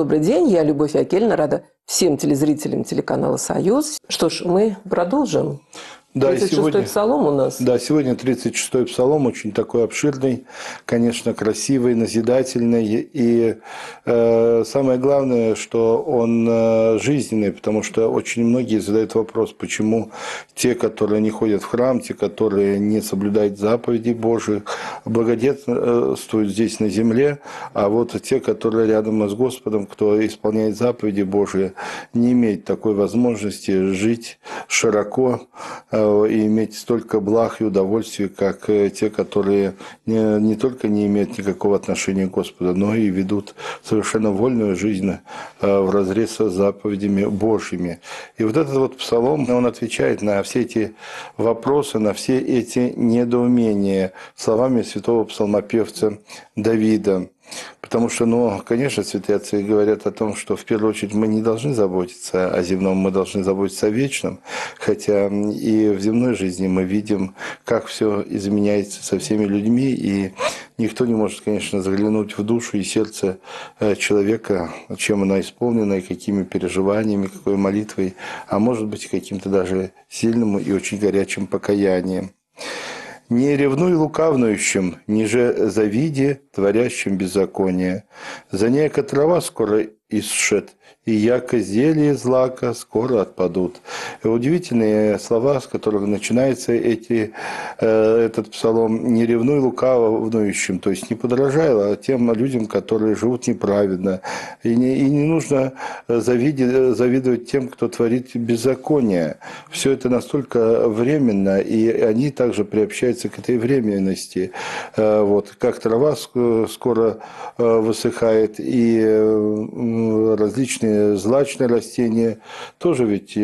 Добрый день, я Любовь Акельна, рада всем телезрителям телеканала «Союз». Что ж, мы продолжим. Да, 36-й псалом у нас. Да, сегодня 36-й псалом, очень такой обширный, конечно, красивый, назидательный. И самое главное, что он жизненный, потому что очень многие задают вопрос, почему те, которые не ходят в храм, те, которые не соблюдают заповедей Божьих, благодетельствуют здесь на земле, а вот те, которые рядом с Господом, кто исполняет заповеди Божьи, не имеют такой возможности жить широко, и иметь столько благ и удовольствий, как те, которые не только не имеют никакого отношения к Господу, но и ведут совершенно вольную жизнь вразрез с заповедями Божьими. И вот этот вот псалом, он отвечает на все эти вопросы, на все эти недоумения словами святого псалмопевца Давида. Потому что, конечно, святые отцы говорят о том, что в первую очередь мы не должны заботиться о земном, мы должны заботиться о вечном. Хотя и в земной жизни мы видим, как все изменяется со всеми людьми, и никто не может, конечно, заглянуть в душу и сердце человека, чем она исполнена, и какими переживаниями, какой молитвой, а может быть, каким-то даже сильным и очень горячим покаянием. «Не ревнуй лукавнующим, ниже завиди, творящим беззаконие. За неяко трава скоро исшет, и яко зелье злака скоро отпадут». И удивительные слова, с которых начинается этот псалом. «Не ревнуй лукавнующим», то есть не подражай тем людям, которые живут неправедно. И не нужно завидовать тем, кто творит беззаконие. Все это настолько временно, и они также приобщаются к этой временности. Вот, как трава скоро высыхает, и различные злачные растения тоже ведь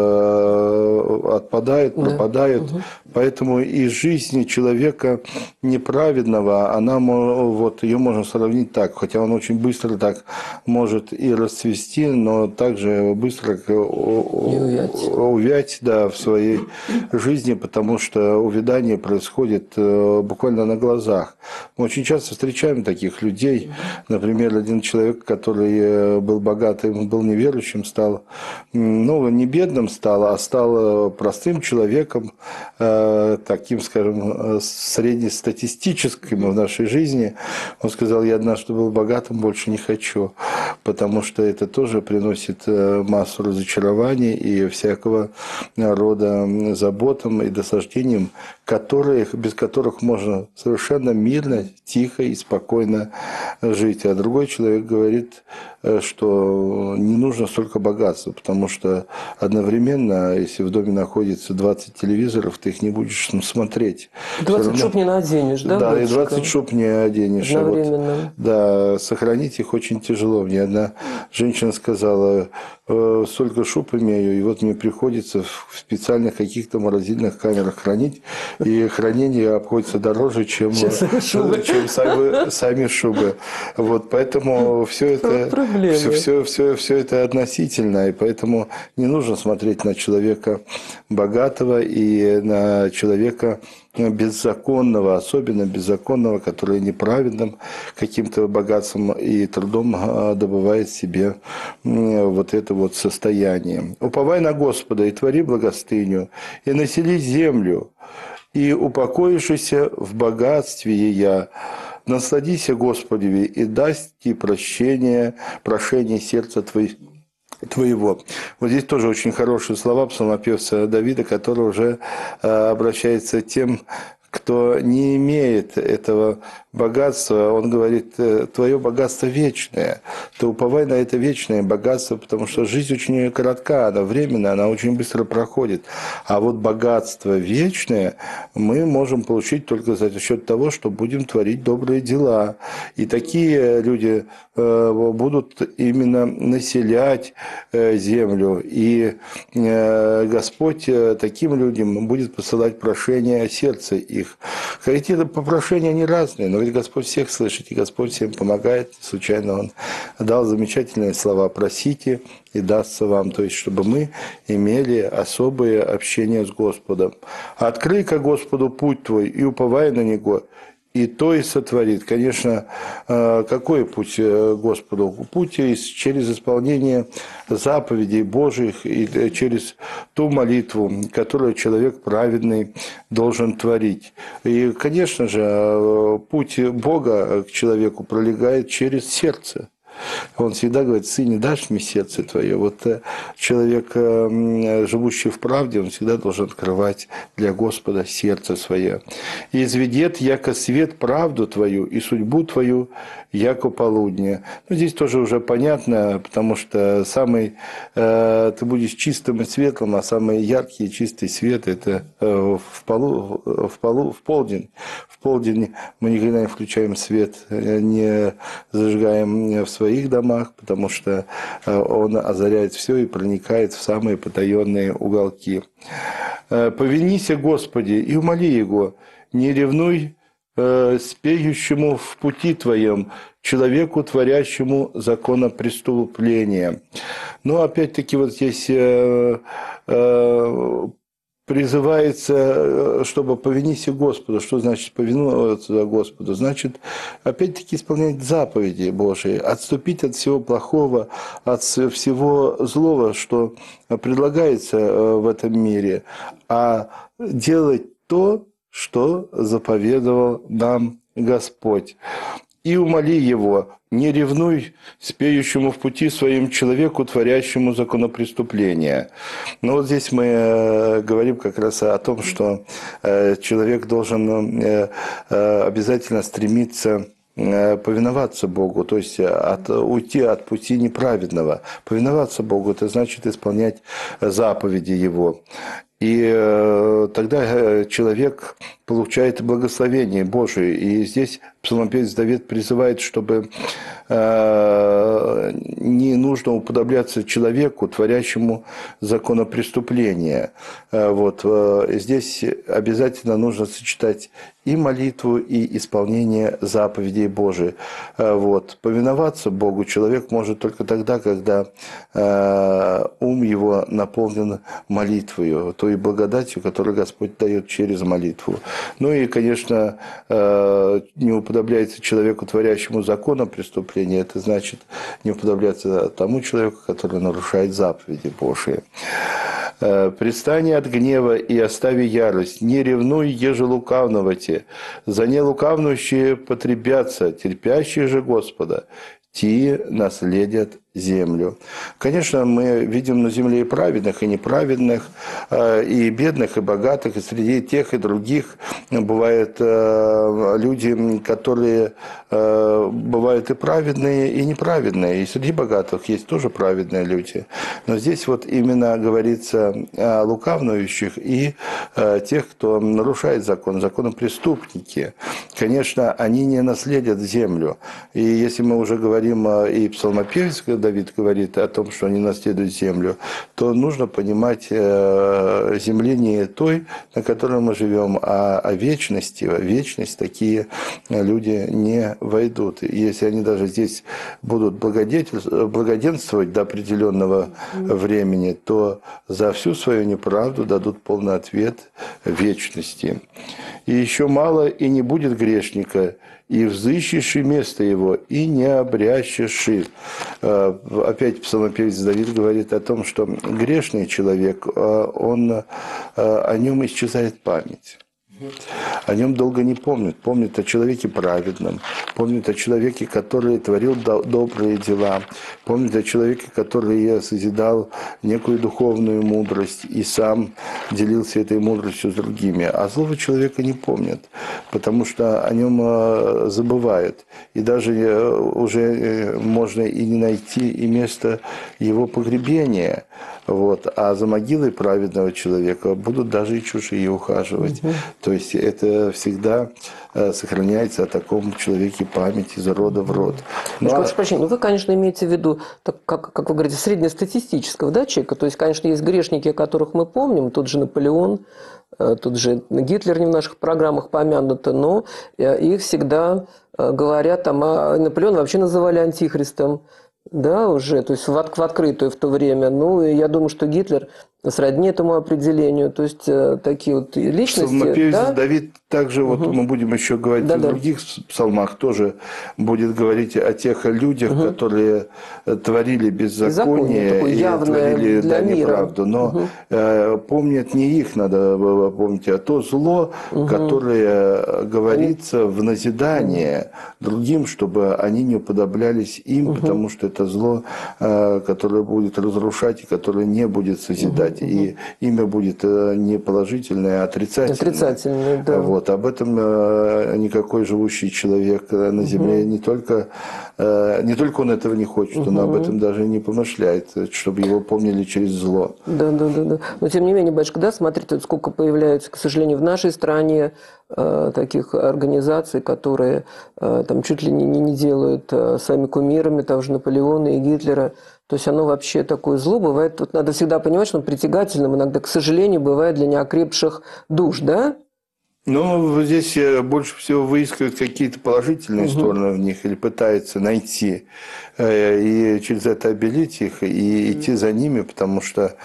отпадают, пропадают. Да. Поэтому и жизнь человека неправедного, ее можно сравнить так, хотя он очень быстро так может и расцвести, но также быстро увять в своей жизни, потому что увядание происходит буквально на глазах. Мы очень часто встречаем таких людей. Например, один человек, который был богатым, был неверующим, стал, не бедным стал, а стал простым человеком, таким, скажем, среднестатистическим в нашей жизни. Он сказал: я однажды был богатым, больше не хочу, потому что это тоже приносит массу разочарований и всякого рода заботам и досаждениям, без которых можно совершенно мирно, тихо и спокойно жить. А другой человек говорит, что не нужно столько богатства, потому что одновременно, если в доме находится 20 телевизоров, ты их не будешь смотреть. 20 шуб не наденешь, да? Да, и 20 шуб не оденешь. Одновременно. Да, сохранить их очень тяжело. Мне одна женщина сказала: столько шуб имею, и вот мне приходится в специальных каких-то морозильных камерах хранить, и хранение обходится дороже, чем сами шубы. Вот, поэтому все это относительно, и поэтому не нужно смотреть на человека богатого и на человека беззаконного, особенно беззаконного, который неправедным каким-то богатством и трудом добывает себе вот это вот состояние. «Уповай на Господа и твори благостыню, и насели землю, и упокоившийся в богатстве ея, насладися Господеви, и даст тебе прошение сердца твоего». Вот здесь тоже очень хорошие слова псалмопевца Давида, который уже обращается к тем, кто не имеет этого богатства. Он говорит: твое богатство вечное, ты уповай на это вечное богатство, потому что жизнь очень коротка, она временная, она очень быстро проходит. А вот богатство вечное мы можем получить только за счет того, что будем творить добрые дела. И такие люди будут именно населять землю. И Господь таким людям будет посылать прошение сердца их. Эти прошения они разные, но ведь Господь всех слышит, и Господь всем помогает. Случайно Он дал замечательные слова: «Просите, и дастся вам», то есть чтобы мы имели особое общение с Господом. «Открой-ка Господу путь твой, и уповай на Него, и то и сотворит. Конечно, какой путь Господу? Путь через исполнение заповедей Божьих и через ту молитву, которую человек праведный должен творить. И, конечно же, путь Бога к человеку пролегает через сердце. Он всегда говорит: «Сыне, дашь мне сердце твое». Вот человек, живущий в правде, он всегда должен открывать для Господа сердце свое. «И изведет, яко свет, правду твою, и судьбу твою, яко полудня». Ну, здесь тоже уже понятно, потому что ты будешь чистым и светлым, а самый яркий и чистый свет – это в полдень. В полдень мы никогда не включаем свет, не зажигаем в своих домах, потому что он озаряет все и проникает в самые потаенные уголки. «Повинися, Господи, и умоли Его, не ревнуй спеющему в пути Твоем, человеку, творящему законопреступления». Но опять-таки вот здесь призывается, чтобы повинися Господу. Что значит повиноваться Господу? Значит, опять-таки, исполнять заповеди Божии, отступить от всего плохого, от всего злого, что предлагается в этом мире, а делать то, что заповедовал нам Господь. «И умоли Его, не ревнуй спеющему в пути своим человеку, творящему законопреступления». Но вот здесь мы говорим как раз о том, что человек должен обязательно стремиться повиноваться Богу, то есть уйти от пути неправедного. Повиноваться Богу – это значит исполнять заповеди Его. И тогда человек получает благословение Божие. И здесь псалмопевец Давид призывает, чтобы не нужно уподобляться человеку, творящему законопреступления. Вот. Здесь обязательно нужно сочетать и молитву, и исполнение заповедей Божиих. Вот. Повиноваться Богу человек может только тогда, когда ум его наполнен молитвою, той благодатью, которую Господь дает через молитву. Ну и, конечно, не уподобляется человеку, творящему законопреступления, это значит не уподобляться тому человеку, который нарушает заповеди Божии. «Предстани от гнева и остави ярость, не ревнуй, еже лукавновати, за нелукавнущие потребятся, терпящие же Господа, ти наследят землю». Конечно, мы видим на земле и праведных, и неправедных, и бедных, и богатых, и среди тех и других бывают люди, которые бывают и праведные, и неправедные. И среди богатых есть тоже праведные люди. Но здесь вот именно говорится о лукавнующих и тех, кто нарушает закон, законопреступники. Конечно, они не наследят землю. И если мы уже говорим, и псалмопевец Давид говорит о том, что они наследуют землю, то нужно понимать земли не той, на которой мы живем, а о вечности. В вечность такие люди не войдут. И если они даже здесь будут благоденствовать до определенного времени, то за всю свою неправду дадут полный ответ вечности. «И еще мало, и не будет грешника, и взыщешь место его, и не обрящешь». Опять псалмопевец Давид говорит о том, что грешный человек, о нем исчезает память. О нем долго не помнят. Помнят о человеке праведном, помнят о человеке, который творил добрые дела, помнят о человеке, который созидал некую духовную мудрость и сам делился этой мудростью с другими. А злого человека не помнят, потому что о нем забывают. И даже уже можно и не найти и место его погребения. Вот. А за могилой праведного человека будут даже и чужие ухаживать. То есть это всегда сохраняется о таком человеке память из рода в род. Прошу прощения, вы, конечно, имеете в виду, как вы говорите, среднестатистического, да, человека. То есть, конечно, есть грешники, о которых мы помним, тот же Наполеон, тот же Гитлер не в наших программах помянуто, но их всегда говорят, а Наполеона вообще называли антихристом. Да, уже, то есть в открытую в то время. Ну, и я думаю, что Гитлер сродни этому определению. То есть такие вот личности. Псалмопевец Да? Давид также, вот мы будем еще говорить о других псалмах, тоже будет говорить о тех людях, которые творили беззаконие и творили неправду. Но помнят не их, надо помнить, а то зло, которое говорится в назидание другим, чтобы они не уподоблялись им, потому что это зло, которое будет разрушать и которое не будет созидать. И имя будет не положительное, а отрицательное. Отрицательное, да. Вот. Об этом никакой живущий человек на земле не только он этого не хочет, он об этом даже не помышляет, чтобы его помнили через зло. Да. Но тем не менее, батюшка, да, смотрите, вот сколько появляется, к сожалению, в нашей стране таких организаций, которые там чуть ли не делают сами кумирами того же Наполеона и Гитлера. То есть оно вообще такое зло бывает. Тут надо всегда понимать, что оно притягательным иногда, к сожалению, бывает для неокрепших душ, да? Ну, здесь больше всего выискивают какие-то положительные стороны в них или пытаются найти и через это обелить их и идти за ними, потому что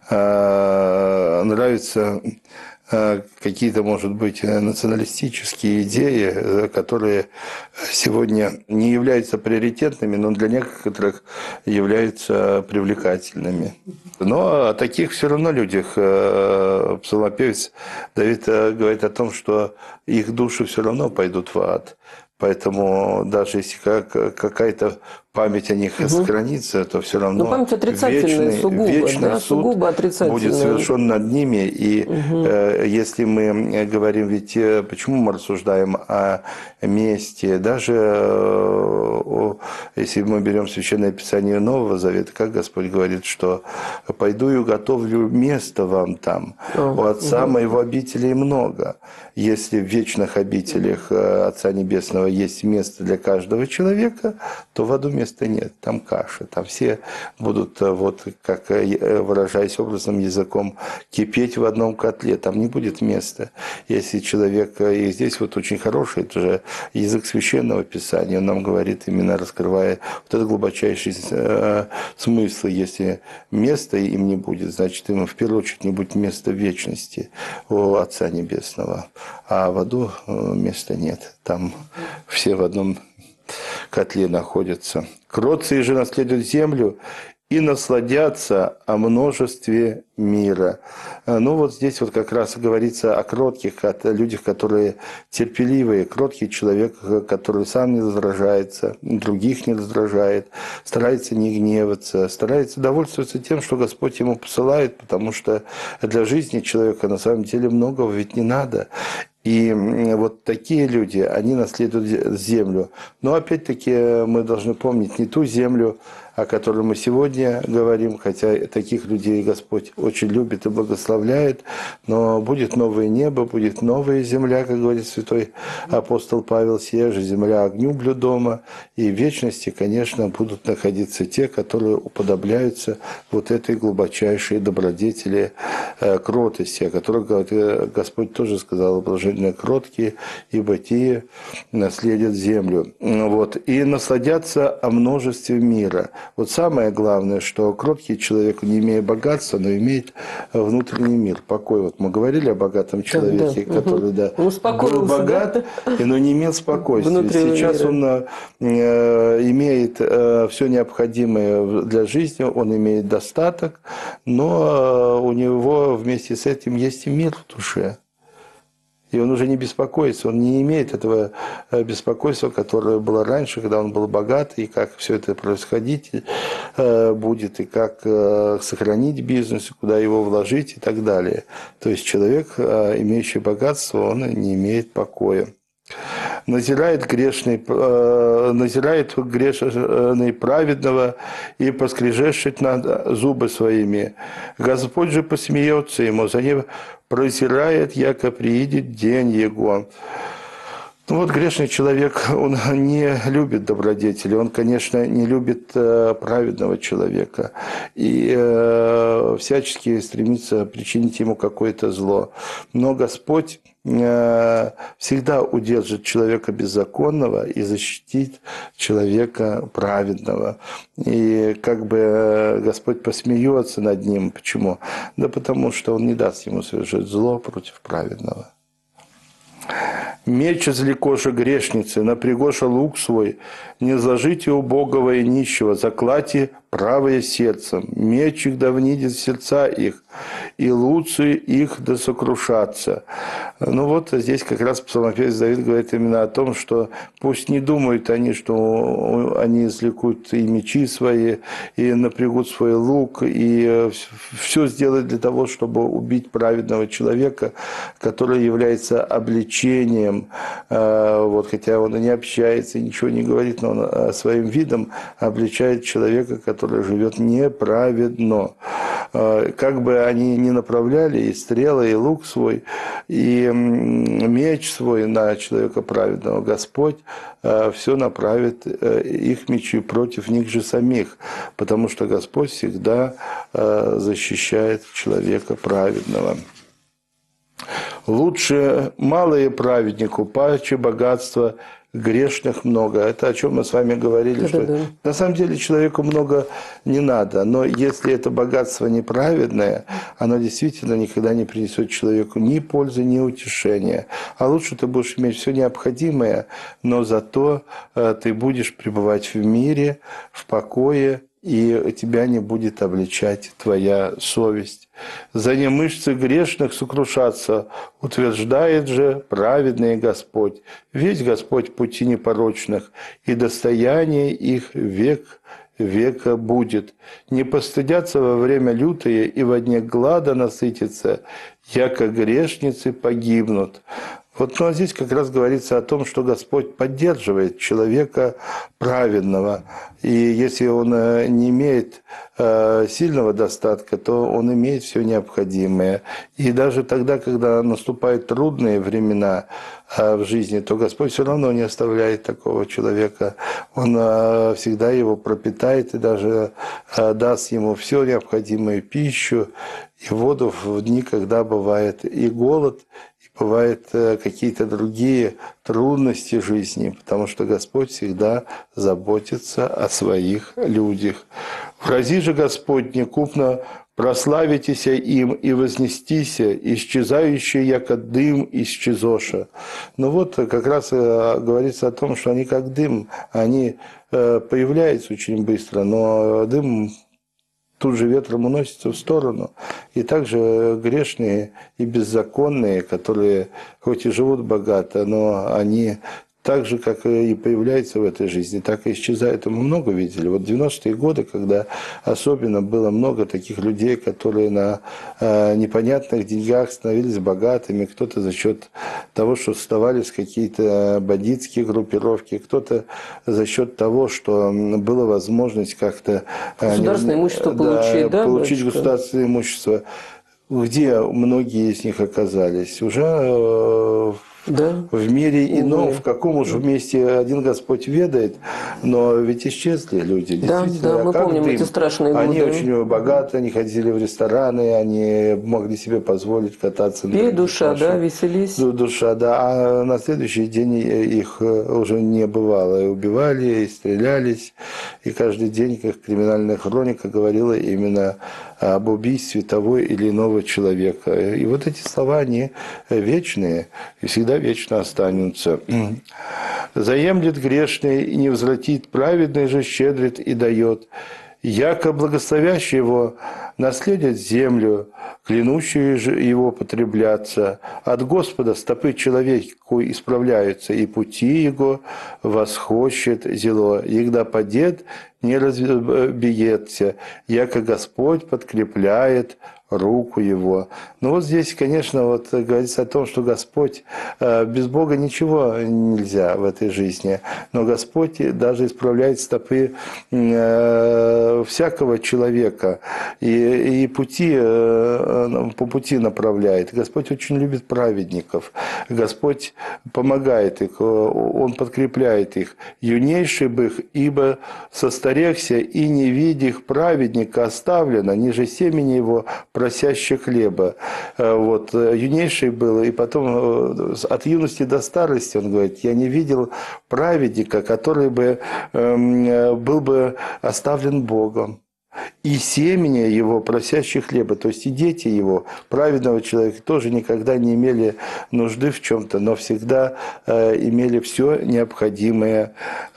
нравятся какие-то, может быть, националистические идеи, которые сегодня не являются приоритетными, но для некоторых являются привлекательными. Но о таких все равно людях псалмопевец Давид говорит о том, что их души все равно пойдут в ад. Поэтому даже если какая-то память о них сохранится, то все равно память отрицательная, вечный суд сугубо отрицательная. будет совершен над ними. И если мы говорим, ведь почему мы рассуждаем о мести, даже если мы берем Священное Писание Нового Завета, как Господь говорит, что «пойду и уготовлю место вам там, у Отца моего обителей много». Если в вечных обителях Отца Небесного есть место для каждого человека, то в аду места нет, там каша, там все будут, вот как выражаясь образным языком, кипеть в одном котле, там не будет места. Если человек, и здесь вот очень хороший, это же язык Священного Писания, он нам говорит, именно раскрывая вот этот глубочайший смысл, если места им не будет, значит, им в первую очередь не будет места в вечности у Отца Небесного. А в аду места нет. Там все в одном котле находятся. Кротцы же наследуют землю и насладятся о множестве мира. Ну вот здесь вот как раз говорится о кротких, о людях, которые терпеливые. Кроткий человек, который сам не раздражается, других не раздражает, старается не гневаться, старается довольствоваться тем, что Господь ему посылает, потому что для жизни человека на самом деле многого ведь не надо. И вот такие люди, они наследуют землю. Но опять-таки мы должны помнить не ту землю, о которой мы сегодня говорим, хотя таких людей Господь очень любит и благословляет, но будет новое небо, будет новая земля, как говорит святой апостол Павел, сия же земля огню блюдома, и в вечности, конечно, будут находиться те, которые уподобляются вот этой глубочайшей добродетели кротости, о которой Господь тоже сказал, блаженные кроткие, ибо те наследят землю. Вот. И насладятся о множестве мира. Вот самое главное, что кроткий человек, не имея богатства, но имеет внутренний мир, покой. Вот мы говорили о богатом человеке, который был богат, но не имел спокойствия. Сейчас он имеет все необходимое для жизни, он имеет достаток, но у него вместе с этим есть и мир в душе. И он уже не беспокоится, он не имеет этого беспокойства, которое было раньше, когда он был богат, и как все это происходить будет, и как сохранить бизнес, куда его вложить и так далее. То есть человек, имеющий богатство, он не имеет покоя. Назирает грешный праведного и поскрежещет над зубы своими. Господь же посмеется ему, за ним прозирает, яко приидет день его. Ну вот грешный человек, он не любит добродетели, он, конечно, не любит праведного человека и всячески стремится причинить ему какое-то зло. Но Господь всегда удержит человека беззаконного и защитит человека праведного. И как бы Господь посмеется над ним. Почему? Да потому что Он не даст ему совершить зло против праведного. Меч извлекоша грешницы, напрягоша лук свой, не зложите убогого и нищего, заклати правое сердцем, меч их да внидит в сердца их, и луцы их да сокрушатся. Ну вот здесь как раз псалмопевец Давид говорит именно о том, что пусть не думают они, что они извлекут и мечи свои, и напрягут свой лук, и все сделают для того, чтобы убить праведного человека, который является обличением, вот, хотя он и не общается, и ничего не говорит, но он своим видом обличает человека, который живет неправедно. Как бы они ни направляли и стрелы, и лук свой, и меч свой на человека праведного, Господь все направит их мечи против них же самих, потому что Господь всегда защищает человека праведного. Лучше малое праведнику, паче богатства грешных много. Это о чем мы с вами говорили, что на самом деле человеку много не надо, но если это богатство неправедное, оно действительно никогда не принесет человеку ни пользы, ни утешения. А лучше ты будешь иметь все необходимое, но зато ты будешь пребывать в мире, в покое, и тебя не будет обличать твоя совесть. За немышлцы грешных сокрушаться, утверждает же праведный Господь. Ведь Господь пути непорочных, и достояние их век века будет. Не постыдятся во время лютое, и во дне глада насытятся, яко грешницы погибнут. Вот, ну, а здесь как раз говорится о том, что Господь поддерживает человека праведного. И если он не имеет сильного достатка, то он имеет все необходимое. И даже тогда, когда наступают трудные времена в жизни, то Господь все равно не оставляет такого человека. Он всегда его пропитает и даже даст ему всю необходимую пищу и воду в дни, когда бывает и голод, бывают какие-то другие трудности жизни, потому что Господь всегда заботится о своих людях. «Врази же Господь некупно, прославитеся им и вознестися, исчезающие, яко дым исчезоша». Ну вот как раз говорится о том, что они как дым, они появляются очень быстро, но дым тут же ветром уносится в сторону. И также грешные и беззаконные, которые хоть и живут богато, но они так же, как и появляются в этой жизни, так и исчезают. И мы много видели. Вот 90-е годы, когда особенно было много таких людей, которые на непонятных деньгах становились богатыми, кто-то за счет того, что оставались какие-то бандитские группировки, кто-то за счет того, что была возможность как-то государственное имущество получить, да, получить государственное имущество. Где многие из них оказались? Уже в мире ином, в каком уж месте один Господь ведает, но ведь исчезли люди. Да, мы помним эти страшные годы. Они очень богаты, они ходили в рестораны, они могли себе позволить кататься. Пей душа, да, веселись. Душа, да, а на следующий день их уже не бывало. И убивали, и стрелялись, и каждый день, как криминальная хроника говорила именно об убийстве того или иного человека. И вот эти слова, они вечные, и всегда вечно останутся. «Заемлет грешный и не возвратит, праведный же щедрит и дает. Яко благословящий его наследят землю, клянущие же его потребляться. От Господа стопы человеку исправляются, и пути его восхощет зело. Егда падет, не разбиется, яко Господь подкрепляет руку Его. Но вот здесь, конечно, вот говорится о том, что Господь, без Бога ничего нельзя в этой жизни, но Господь даже исправляет стопы всякого человека и пути, по пути направляет. Господь очень любит праведников. Господь помогает их, Он подкрепляет их. «Юнейший бы их, ибо состарехся, и не видях праведника оставлено, ниже семени его просящих хлеба». Вот, юнейший был, и потом от юности до старости, он говорит, я не видел праведника, который бы был бы оставлен Богом. И семени его, просящих хлеба, то есть и дети его, праведного человека, тоже никогда не имели нужды в чем-то, но всегда имели все необходимое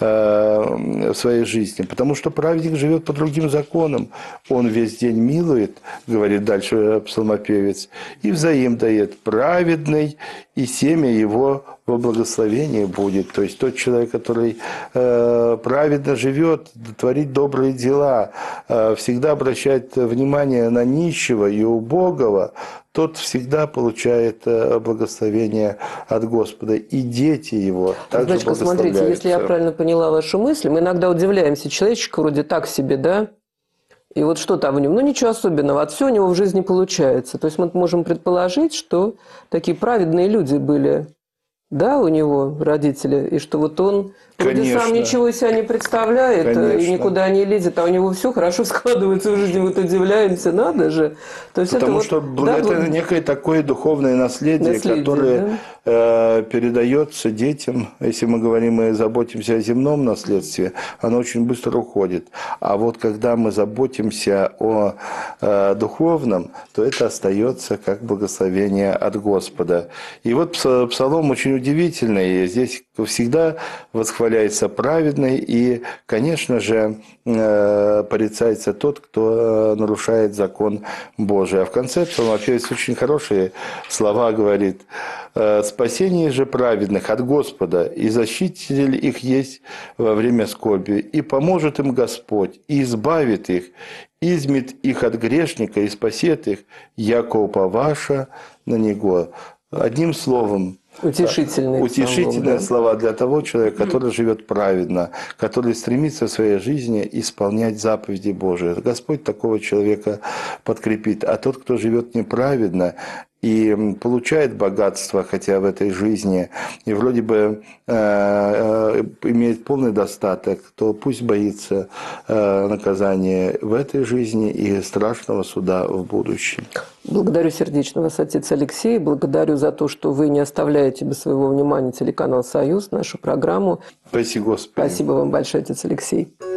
в своей жизни. Потому что праведник живет по другим законам. Он весь день милует, говорит дальше псалмопевец, и взаим дает праведный, и семя его во благословении будет. То есть тот человек, который праведно живет, творит добрые дела, всегда обращает внимание на нищего и убогого, тот всегда получает благословение от Господа. И дети его также Значит, смотрите, если я правильно поняла вашу мысль, мы иногда удивляемся, человечек вроде так себе, да? И вот что там в нем? Ну, ничего особенного. От всего у него в жизни получается. То есть мы можем предположить, что такие праведные люди были, да, у него родители, и что вот он вроде сам ничего из себя не представляет, и никуда не лезет, а у него все хорошо складывается в жизни, вот удивляемся, надо же. То есть потому это что вот, да, это некое такое духовное наследие которое передается детям. Если мы говорим и заботимся о земном наследстве, оно очень быстро уходит. А вот когда мы заботимся о духовном, то это остается как благословение от Господа. И вот псалом очень удивительный. Здесь всегда восхваляется праведный, и, конечно же, порицается тот, кто нарушает закон Божий. А в конце псалмопевец очень хорошие слова говорит: «Спасение же праведных от Господа, и защититель их есть во время скорби, и поможет им Господь, и избавит их, измет их от грешника, и спасет их, яко уповаша на Него». Одним словом, утешительные слова для того человека, который живет праведно, который стремится в своей жизни исполнять заповеди Божии. Господь такого человека подкрепит. А тот, кто живет неправедно и получает богатство, хотя в этой жизни, и вроде бы имеет полный достаток, то пусть боится наказания в этой жизни и страшного суда в будущем. Благодарю сердечно вас, отец Алексей. Благодарю за то, что вы не оставляете без своего внимания телеканал «Союз», нашу программу. Спасибо, Господи. Спасибо вам большое, отец Алексей.